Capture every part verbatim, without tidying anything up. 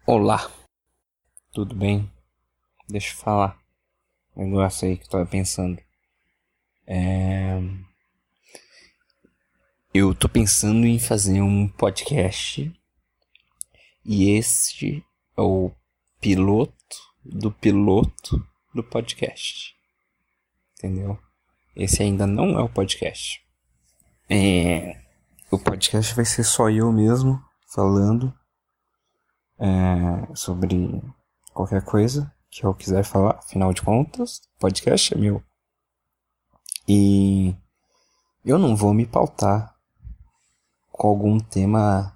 Olá, tudo bem? Deixa eu falar um negócio aí que eu tava pensando. É... Eu tô pensando em fazer um podcast e este é o piloto do piloto do podcast. Entendeu? Esse ainda não é o podcast. É... O podcast vai ser só eu mesmo falando é... sobre qualquer coisa que eu quiser falar. Afinal de contas, o podcast é meu. E eu não vou me pautar com algum tema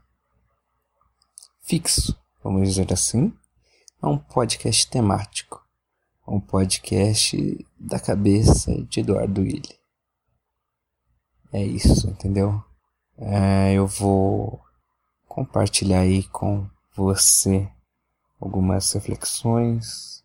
fixo, vamos dizer assim. É um podcast temático. É um podcast da cabeça de Eduardo Willi. É isso, entendeu? É, eu vou compartilhar aí com você algumas reflexões,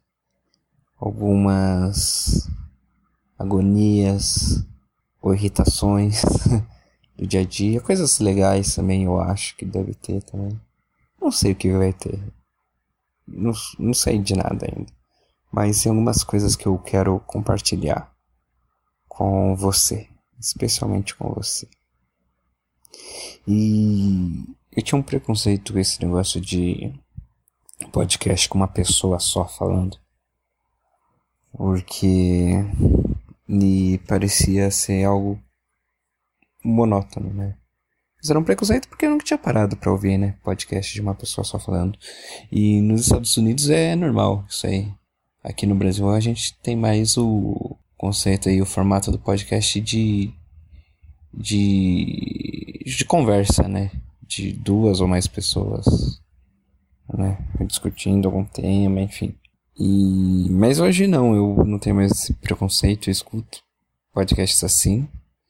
algumas agonias ou irritações do dia a dia, coisas legais também eu acho que deve ter também. Não sei o que vai ter, não, não sei de nada ainda, mas tem algumas coisas que eu quero compartilhar com você, especialmente com você. E eu tinha um preconceito com esse negócio de podcast com uma pessoa só falando, porque me parecia ser algo monótono, né? Mas era um preconceito porque eu nunca tinha parado pra ouvir, né? Podcast de uma pessoa só falando. E nos Estados Unidos é normal isso aí. Aqui no Brasil a gente tem mais o conceito aí, o formato do podcast de de de conversa, né? De duas ou mais pessoas, né? Discutindo algum tema, enfim. E mas hoje não, eu não tenho mais esse preconceito, eu escuto podcasts assim.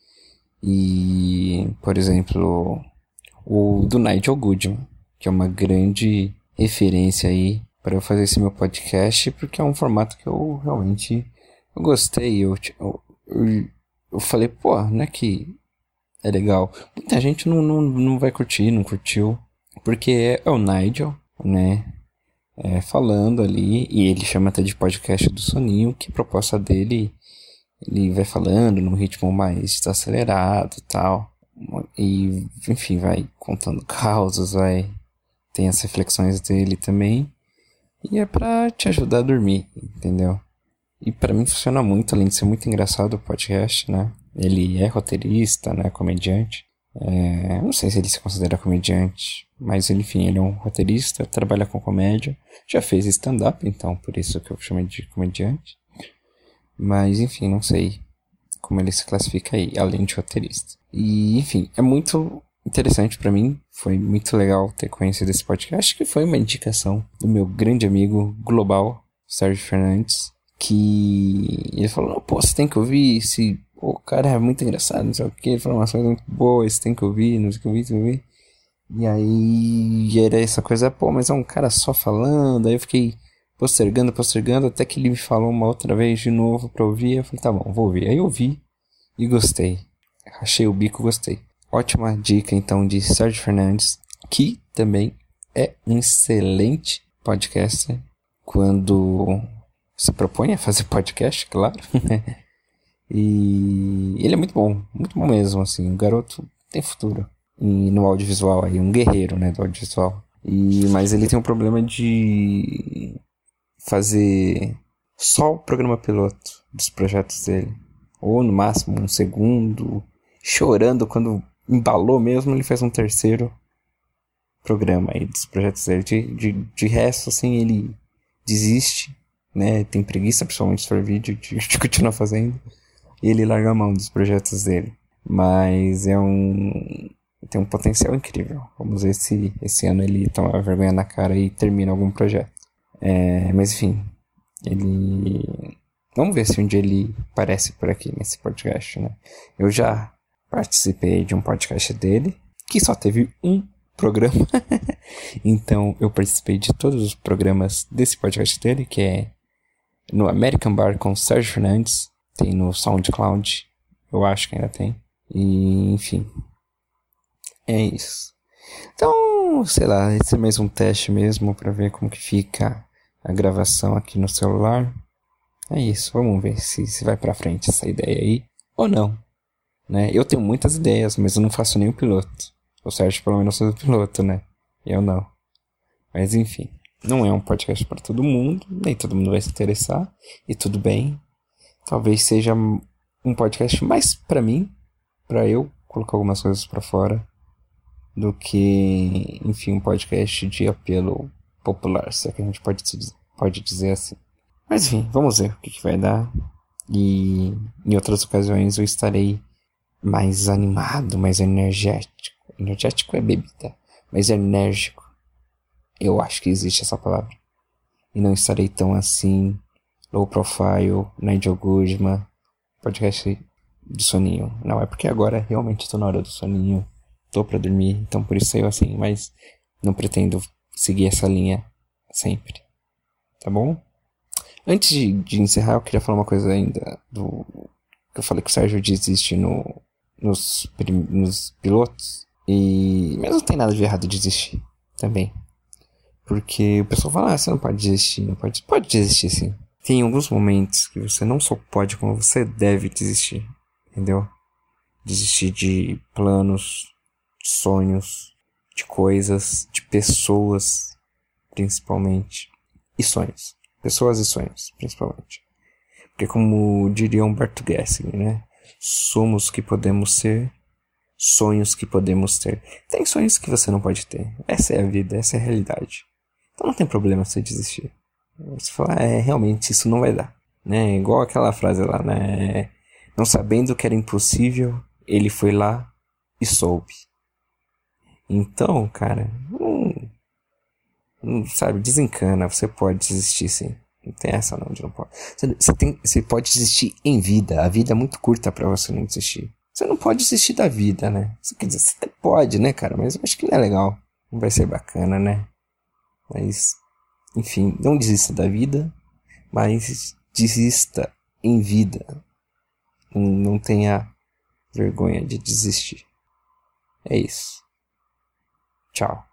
E, por exemplo, o do Nigel Goodman, que é uma grande referência aí para eu fazer esse meu podcast, porque é um formato que eu realmente eu gostei. Eu, eu, eu, eu falei, pô, não é que é legal. Muita gente não, não, não vai curtir, não curtiu, porque é, é o Nigel, né? É, falando ali, e ele chama até de podcast do soninho, que a proposta dele, ele vai falando num ritmo mais acelerado e tal, e enfim, vai contando causas, vai, tem as reflexões dele também, e é pra te ajudar a dormir, entendeu? E pra mim funciona muito, além de ser muito engraçado o podcast, né? Ele é roteirista, né, comediante. É, não sei se ele se considera comediante, mas enfim, ele é um roteirista, trabalha com comédia, já fez stand-up, então por isso que eu chamei de comediante. Mas enfim, não sei como ele se classifica aí, além de roteirista. E enfim, é muito interessante pra mim, foi muito legal ter conhecido esse podcast, que foi uma indicação do meu grande amigo global, Sérgio Fernandes, que ele falou, pô, você tem que ouvir esse... O cara é muito engraçado, não sei o que, ele falou umas coisas muito boas, você tem que ouvir, não sei o que ouvir, tem que ouvir. E aí era essa coisa, pô, mas é um cara só falando, aí eu fiquei postergando, postergando, até que ele me falou uma outra vez de novo pra ouvir, eu falei, tá bom, vou ouvir. Aí eu ouvi e gostei, rachei o bico, gostei. Ótima dica então de Sérgio Fernandes, que também é um excelente podcaster quando se propõe a fazer podcast, claro. E ele é muito bom, muito bom mesmo, assim, o garoto tem futuro e no audiovisual aí, um guerreiro, né, do audiovisual. E, mas ele tem um problema de fazer só o programa piloto dos projetos dele, ou no máximo um segundo, chorando quando embalou mesmo, ele faz um terceiro programa aí dos projetos dele. De, de, de resto, assim, ele desiste, né, tem preguiça, principalmente se for vídeo, de, de continuar fazendo. E ele larga a mão dos projetos dele. Mas é um... tem um potencial incrível. Vamos ver se esse ano ele toma vergonha na cara e termina algum projeto. É, mas enfim, ele... Vamos ver se um dia ele aparece por aqui nesse podcast, né? Eu já participei de um podcast dele, que só teve um programa. Então eu participei de todos os programas desse podcast dele, que é no American Bar com Sérgio Fernandes. Tem no SoundCloud, eu acho que ainda tem. E, enfim, é isso. Então, Então, sei lá, esse é mais um teste mesmo pra ver como que fica a gravação aqui no celular. É isso, vamos ver se, se vai pra frente essa ideia aí ou não, né? Eu tenho muitas ideias, mas eu não faço nem o piloto. O Sérgio pelo menos faz o piloto, né? Eu não. Mas enfim, não é um podcast para todo mundo, nem todo mundo vai se interessar, e tudo bem. Talvez seja um podcast mais pra mim, pra eu colocar algumas coisas pra fora, do que, enfim, um podcast de apelo popular, se é que a gente pode, pode dizer assim. Mas enfim, vamos ver o que, que vai dar. E em outras ocasiões eu estarei mais animado, mais energético. Energético é bebida, mais enérgico. Eu acho que existe essa palavra. E não estarei tão assim, low profile, Nigel Guzman, podcast de soninho. Não, é porque agora realmente estou na hora do soninho. Tô pra dormir, então por isso saiu assim. Mas não pretendo seguir essa linha sempre. Tá bom? Antes de, de encerrar, eu queria falar uma coisa ainda do que eu falei que o Sérgio desiste no, nos, nos pilotos. E mas não tem nada de errado de desistir também. Porque o pessoal fala, ah, você não pode desistir, não pode. Pode desistir sim. Tem alguns momentos que você não só pode, como você deve desistir. Entendeu? Desistir de planos, de sonhos, de coisas, de pessoas, principalmente. E sonhos. Pessoas e sonhos, principalmente. Porque como diria Humberto Gessinger, né? Somos o que podemos ser, sonhos que podemos ter. Tem sonhos que você não pode ter. Essa é a vida, essa é a realidade. Então não tem problema você desistir. Você fala, é, realmente isso não vai dar. Né? Igual aquela frase lá, né? Não sabendo que era impossível, ele foi lá e soube. Então, cara, não, não sabe, desencana, você pode desistir sim. Não tem essa não, de não pode. Você, você, tem, você pode desistir em vida. A vida é muito curta pra você não desistir. Você não pode desistir da vida, né? Você, quer dizer, você até pode, né, cara? Mas eu acho que não é legal. Não vai ser bacana, né? Mas, enfim, não desista da vida, mas desista em vida. Não, não tenha vergonha de desistir. É isso. Tchau.